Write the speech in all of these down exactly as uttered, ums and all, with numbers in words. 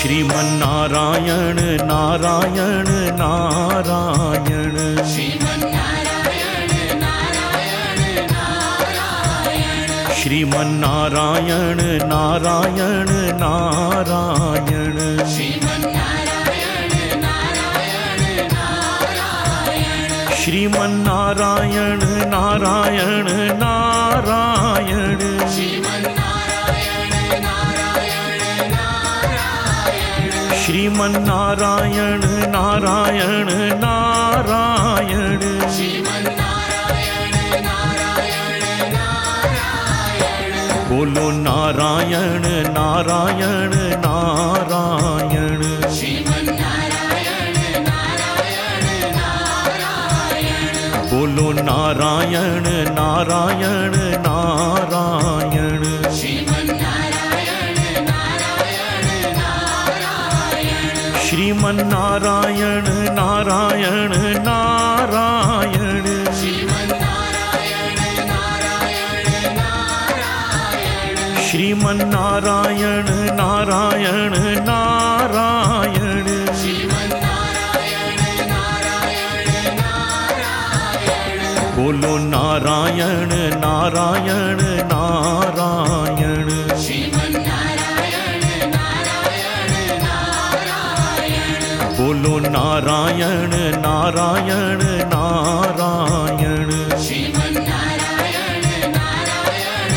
श्रीमन्नारायण नारायण नारायण श्रीमन्नारायण नारायण नारायण श्रीमन्नारायण नारायण नारायण श्रीमन्नारायण नारायण नारायण श्रीमन्नारायण नारायण नारायण श्रीमन्नारायण नारायण नारायण श्रीमन्नारायण नारायण नारायण बोलो नारायण नारायण नारायण श्रीमन्नारायण नारायण नारायण बोलो नारायण नारायण नारायण श्रीमन्नारायण नारायण नारायण श्रीमन्नारायण नारायण नारायण श्रीमन्नारायण नारायण नारायण श्रीमन्नारायण नारायण नारायण श्रीमन्नारायण नारायण नारायण बोलो नारायण नारायण नारायण श्रीमन्नारायण नारायण नारायण बोलो नारायण नारायण नारायण श्रीमन्नारायण नारायण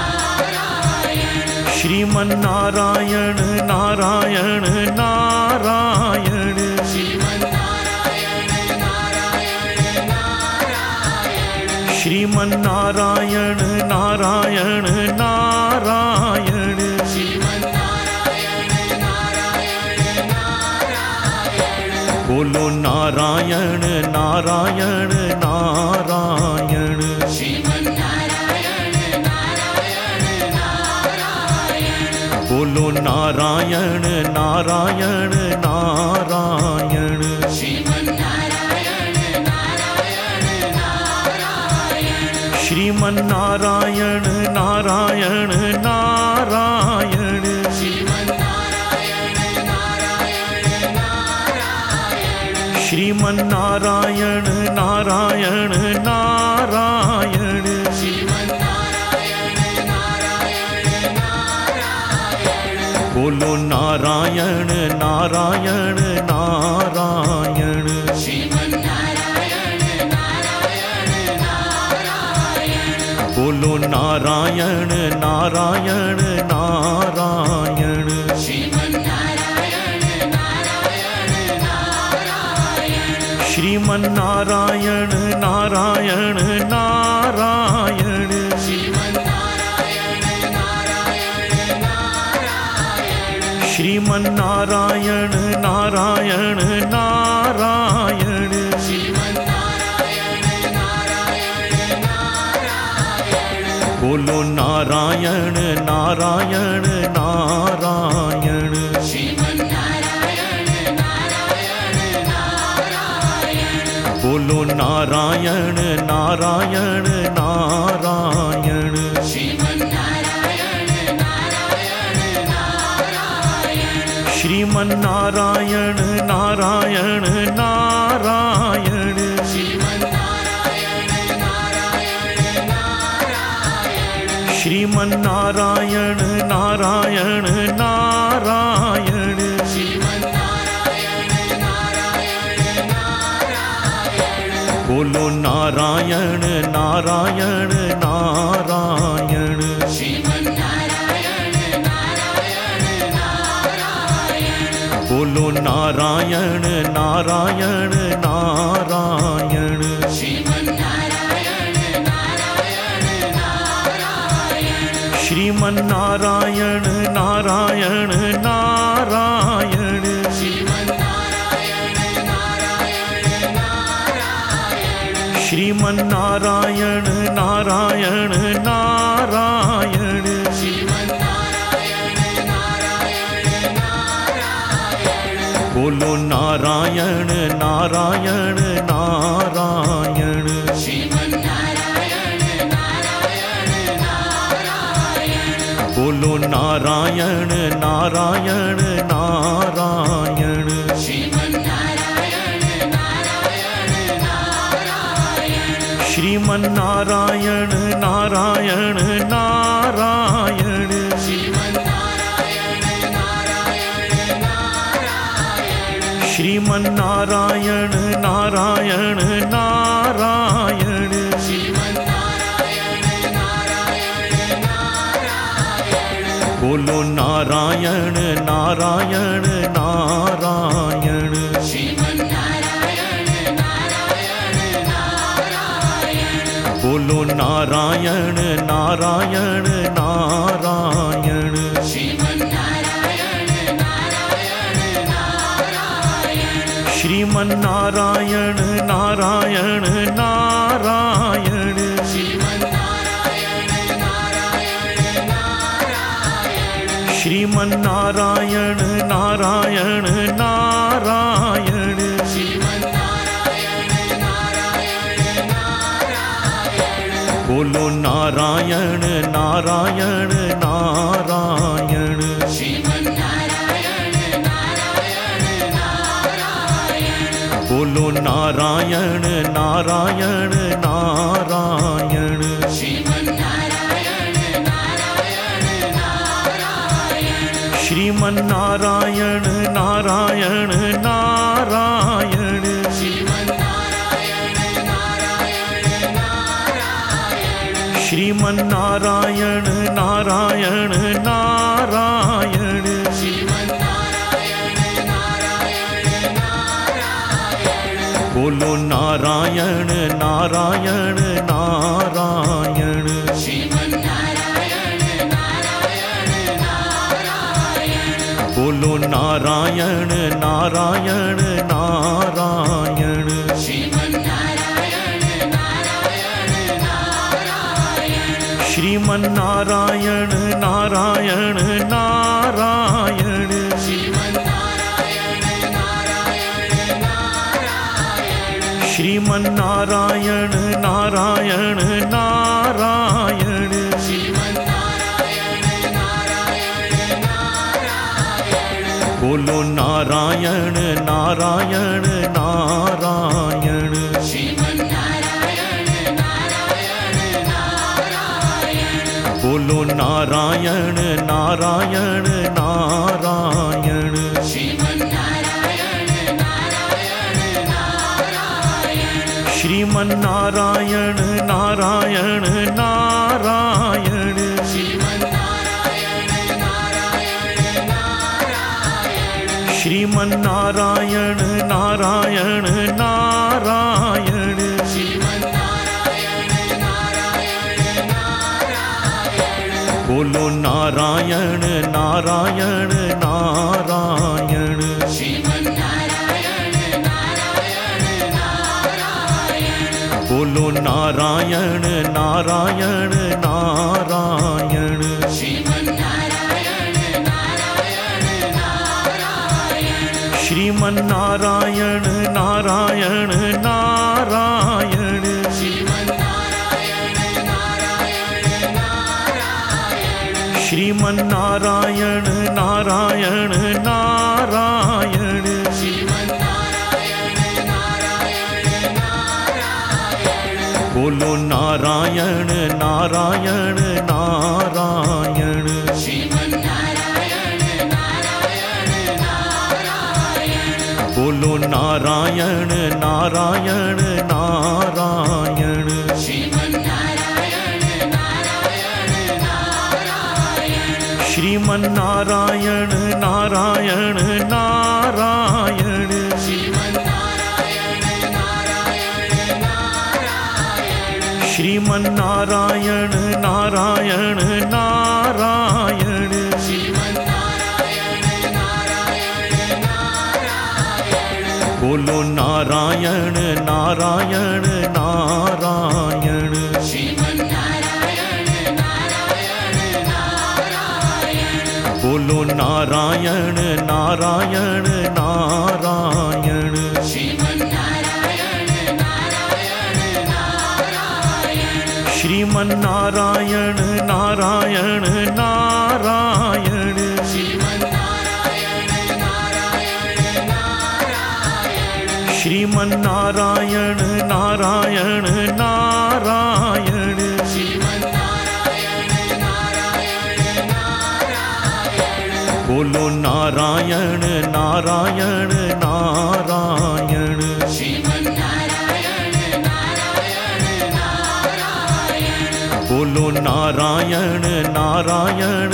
नारायण श्रीमन्नारायण नारायण नारायण श्रीमन्नारायण नारायण नारायण श्रीमन्नारायण नारायण नारायण श्रीमन्नारायण नारायण नारायण बोलो नारायण नारायण नारायण श्रीमन्नारायण नारायण नारायण बोलो नारायण नारायण नारायण श्रीमन्नारायण नारायण नारायण श्रीमन्नारायण नारायण नारायण श्रीमन्नारायण नारायण नारायण श्रीमन्नारायण नारायण नारायण श्रीमन्नारायण नारायण नारायण बोलो नारायण नारायण नारायण श्रीमन्नारायण नारायण नारायण बोलो नारायण नारायण नारायण श्रीमन्नारायण नारायण नारायण श्रीमन्नारायण नारायण नारायण श्रीमन्नारायण नारायण नारायण श्रीमन्नारायण नारायण नारायण श्रीमन्नारायण नारायण नारायण बोलो नारायण नारायण नारायण श्रीमन्नारायण नारायण नारायण बोलो नारायण नारायण नारायण श्रीमन्नारायण नारायण नारायण श्रीमन्नारायण नारायण नारायण श्रीमन्नारायण नारायण नारायण श्रीमन्नारायण नारायण नारायण श्रीमन्नारायण नारायण नारायण बोलो नारायण नारायण नारायण श्रीमन्नारायण नारायण नारायण बोलो नारायण नारायण नारायण श्रीमन्नारायण नारायण नारायण श्रीमन्नारायण नारायण नारायण श्रीमन्नारायण नारायण नारायण श्रीमन्नारायण नारायण नारायण श्रीमन्नारायण नारायण नारायण बोलो नारायण नारायण नारायण श्रीमन्नारायण नारायण नारायण बोलो नारायण नारायण नारायण श्रीमन्नारायण नारायण नारायण श्रीमन्नारायण नारायण नारायण श्रीमन्नारायण नारायण नारायण श्रीमन्नारायण नारायण नारायण श्रीमन्नारायण नारायण नारायण बोलो नारायण नारायण नारायण श्रीमन्नारायण नारायण नारायण बोलो नारायण नारायण नारायण श्रीमन्नारायण नारायण नारायण श्रीमन्नारायण नारायण नारायण श्रीमन्नारायण नारायण नारायण श्रीमन्नारायण नारायण नारायण श्रीमन्नारायण नारायण नारायण बोलो नारायण नारायण नारायण श्रीमन्नारायण नारायण नारायण बोलो नारायण नारायण नारायण श्रीमन्नारायण नारायण नारायण श्रीमन्नारायण नारायण नारायण श्रीमन्नारायण नारायण नारायण श्रीमन्नारायण नारायण नारायण श्रीमन्नारायण नारायण नारायण बोलो नारायण नारायण नारायण श्रीमन्नारायण नारायण नारायण बोलो नारायण नारायण नारायण श्रीमन्नारायण नारायण नारायण श्रीमन्नारायण नारायण नारायण श्रीमन्नारायण नारायण नारायण श्रीमन्नारायण नारायण नारायण श्रीमन्नारायण नारायण नारायण बोलो नारायण नारायण नारायण श्रीमन्नारायण नारायण नारायण बोलो नारायण नारायण नारायण श्रीमन्नारायण नारायण नारायण श्रीमन्नारायण नारायण नारायण श्रीमन्नारायण नारायण नारायण श्रीमन्नारायण नारायण नारायण श्रीमन्नारायण नारायण नारायण बोलो नारायण नारायण नारायण श्रीमन्नारायण नारायण नारायण बोलो नारायण नारायण नारायण श्रीमन्नारायण नारायण नारायण श्रीमन्नारायण नारायण नारायण श्रीमन्नारायण नारायण नारायण श्रीमन्नारायण नारायण नारायण श्रीमन्नारायण नारायण नारायण बोलो नारायण नारायण नारायण श्रीमन्नारायण नारायण नारायण बोलो नारायण नारायण नारायण श्रीमन्नारायण नारायण नारायण श्रीमन्नारायण नारायण नारायण श्रीमन्नारायण नारायण नारायण श्रीमन्नारायण नारायण नारायण श्रीमन्नारायण नारायण नारायण बोलो नारायण नारायण नारायण श्रीमन्नारायण नारायण नारायण बोलो नारायण नारायण नारायण श्रीमन्नारायण नारायण नारायण श्रीमन्नारायण नारायण नारायण बोलो नारायण नारायण नारायण श्रीमन्नारायण नारायण नारायण बोलो नारायण नारायण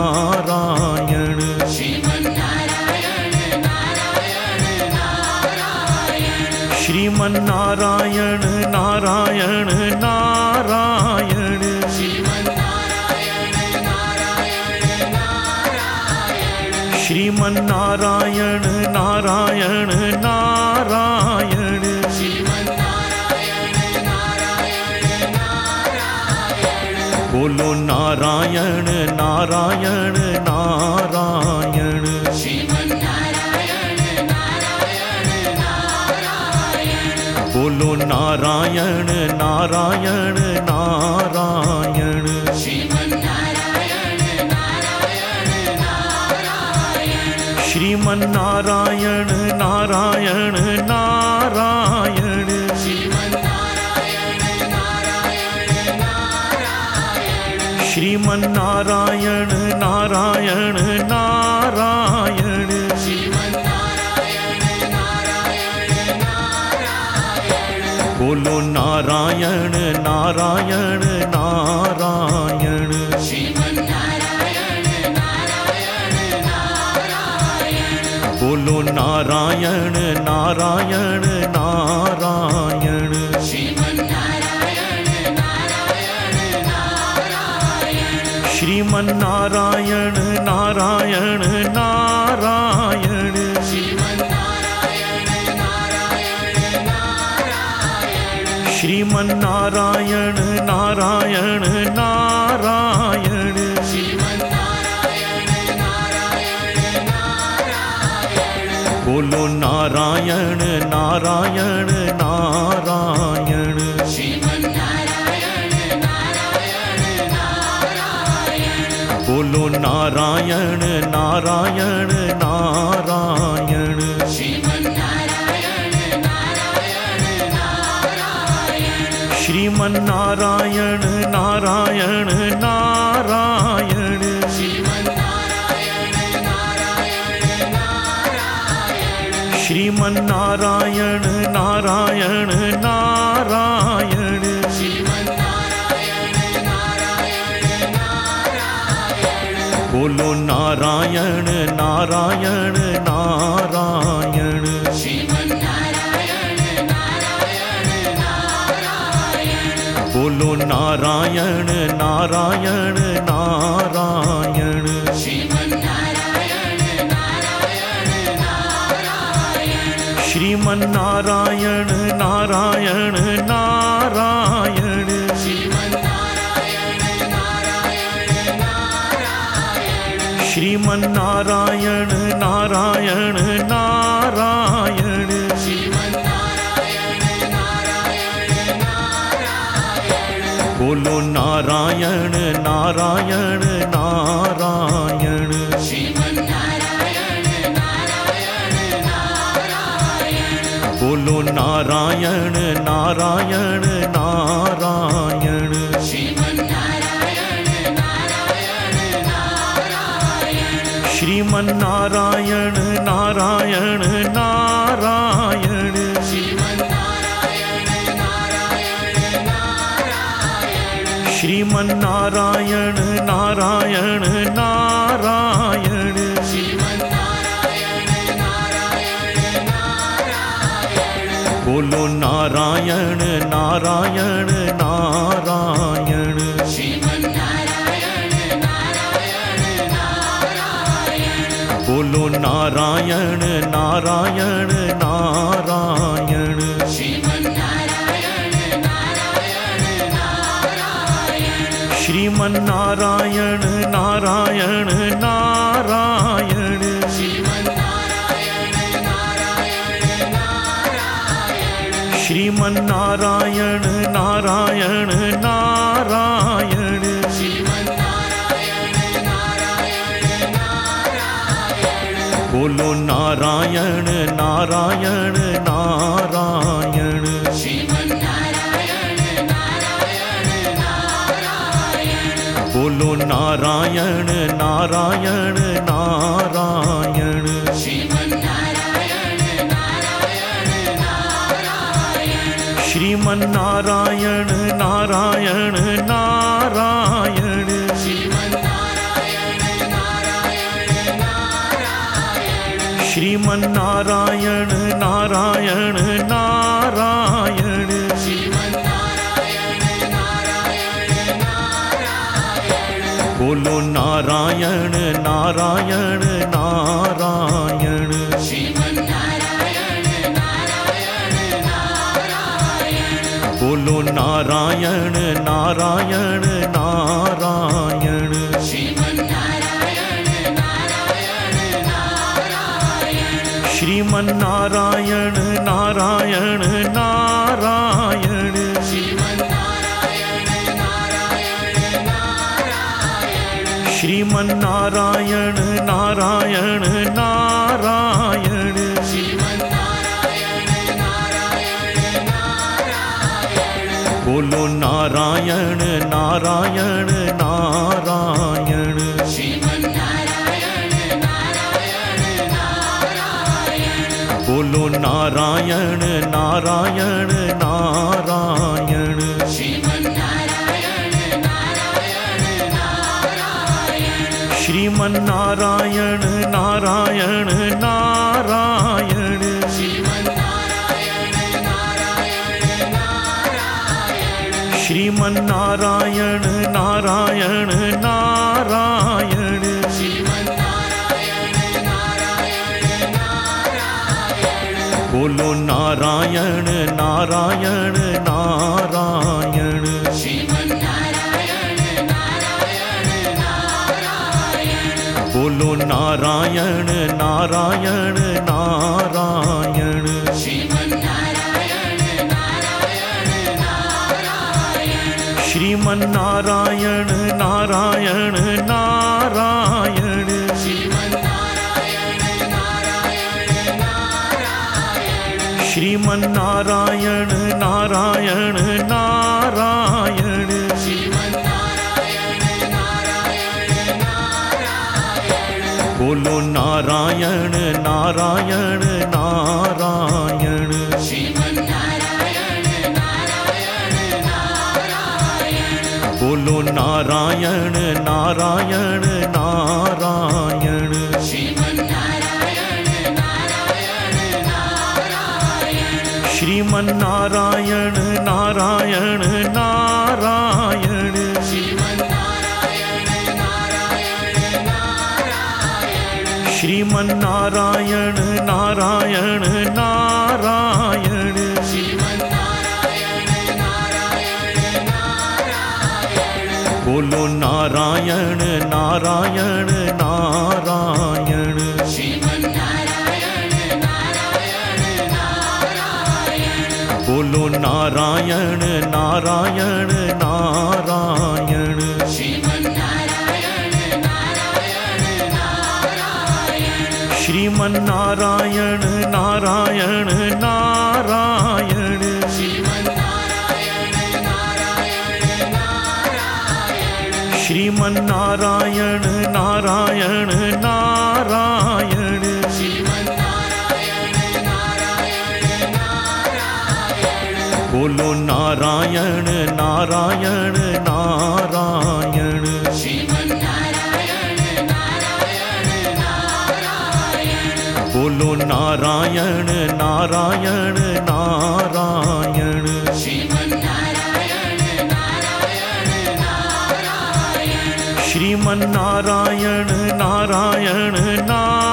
नारायण श्रीमन्नारायण नारायण नारायण श्रीमन्नारायण नारायण नारायण श्रीमन्नारायण नारायण नारायण श्रीमन्नारायण नारायण नारायण श्रीमन्नारायण नारायण नारायण बोलो नारायण नारायण नारायण श्रीमन्नारायण नारायण नारायण बोलो नारायण नारायण नारायण श्रीमन्नारायण नारायण नारायण श्रीमन्नारायण नारायण नारायण श्रीमन्नारायण नारायण नारायण श्रीमन्नारायण नारायण नारायण श्रीमन्नारायण नारायण नारायण बोलो नारायण नारायण नारायण श्रीमन्नारायण नारायण नारायण बोलो नारायण नारायण नारायण श्रीमन्नारायण नारायण नारायण श्रीमन्नारायण नारायण नारायण श्रीमन्नारायण नारायण नारायण श्रीमन्नारायण नारायण नारायण श्रीमन्नारायण नारायण नारायण बोलो नारायण नारायण नारायण श्रीमन्नारायण नारायण नारायण बोलो नारायण नारायण नारायण श्रीमन्नारायण नारायण नारायण श्रीमन्नारायण नारायण नारायण श्रीमन्नारायण नारायण नारायण श्रीमन्नारायण नारायण नारायण श्रीमन्नारायण नारायण नारायण बोलो नारायण नारायण नारायण श्रीमन्नारायण नारायण नारायण बोलो नारायण नारायण नारायण श्रीमन्नारायण नारायण नारायण श्रीमन्नारायण नारायण नारायण श्रीमन्नारायण नारायण नारायण श्रीमन्नारायण नारायण नारायण श्रीमन्नारायण नारायण नारायण बोलो नारायण नारायण नारायण श्रीमन्नारायण नारायण नारायण बोलो नारायण नारायण नारायण श्रीमन्नारायण नारायण नारायण श्रीमन्नारायण नारायण नारायण श्रीमन्नारायण नारायण नारायण श्रीमन्नारायण नारायण नारायण श्रीमन्नारायण नारायण नारायण बोलो नारायण नारायण नारायण श्रीमन्नारायण नारायण नारायण बोलो नारायण नारायण नारायण श्रीमन्नारायण नारायण नारायण श्रीमन्नारायण नारायण नारायण श्रीमन्नारायण नारायण नारायण श्रीमन्नारायण नारायण नारायण श्रीमन्नारायण नारायण नारायण बोलो नारायण नारायण नारायण श्रीमन्नारायण नारायण नारायण बोलो नारायण नारायण नारायण श्रीमन नारायण नारायण नारायण श्रीमन नारायण नारायण नारायण श्रीमन नारायण नारायण नारायण श्रीमन नारायण नारायण नारायण बोलो नारायण नारायण नारायण श्रीमन नारायण नारायण नारायण बोलो नारायण नारायण नारायण श्रीमन नारायण नारायण नारायण श्रीमन नारायण नारायण नारायण श्रीमन नारायण नारायण नारायण श्रीमन नारायण नारायण नारायण श्रीमन नारायण नारायण नारायण बोलो नारायण नारायण नारायण श्रीमन नारायण नारायण नारायण बोलो नारायण नारायण नारायण श्रीमन नारायण नारायण नारायण श्रीमन नारायण नारायण नारायण श्रीमन नारायण नारायण नारायण श्रीमन नारायण नारायण नारायण श्रीमन नारायण नारायण नारायण बोलो नारायण नारायण नारायण श्रीमन नारायण नारायण नारायण बोलो नारायण नारायण नारायण श्रीमन नारायण नारायण नारायण श्रीमन नारायण नारायण नारायण श्रीमन नारायण नारायण नारायण श्रीमन नारायण नारायण नारायण श्रीमन नारायण नारायण नारायण बोलो नारायण नारायण नारायण श्रीमन नारायण नारायण नारायण बोलो नारायण नारायण नारायण श्रीमन नारायण नारायण नारायण श्रीमन नारायण नारायण नारायण श्रीमन नारायण नारायण नारायण श्रीमन नारायण नारायण नारायण श्रीमन नारायण नारायण नारायण बोलो नारायण नारायण नारायण श्रीमन नारायण नारायण नारायण बोलो नारायण नारायण नारायण श्रीमन नारायण नारायण नारायण श्रीमन नारायण नारायण नारायण श्रीमन नारायण नारायण नारायण श्रीमन नारायण नारायण नारायण श्रीमन नारायण नारायण नारायण बोलो नारायण नारायण नारायण श्रीमन नारायण नारायण नारायण बोलो नारायण नारायण नारायण श्रीमन नारायण नारायण नारायण श्रीमन नारायण नारायण नारायण